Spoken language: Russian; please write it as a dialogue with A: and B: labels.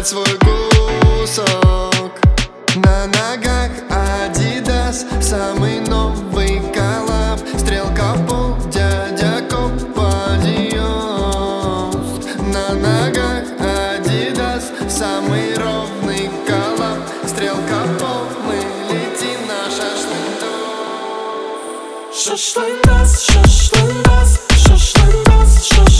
A: оторвать свой кусок. На ногах Adidas, самый новый коллаб. Стрелка в пол, дядя Копа Диос. На ногах Adidas, самый ровный коллаб. Стрелка в пол, мы летим на шашлындос.
B: Шашлындос, шашлындос, шашлындос, шашлындос.